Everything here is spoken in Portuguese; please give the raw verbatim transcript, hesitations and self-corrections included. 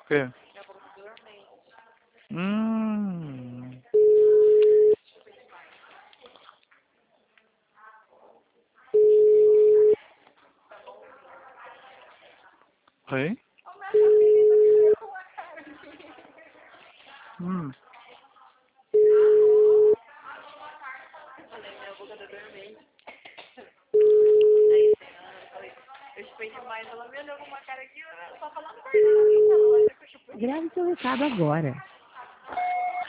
quê? Hum. Oi? Hum. Falei, minha boca tá dormente. Eu chupei demais, ela me olhou com uma cara aqui, ela só falando por nada. Ela, olha que eu chupei. Grave seu recado agora.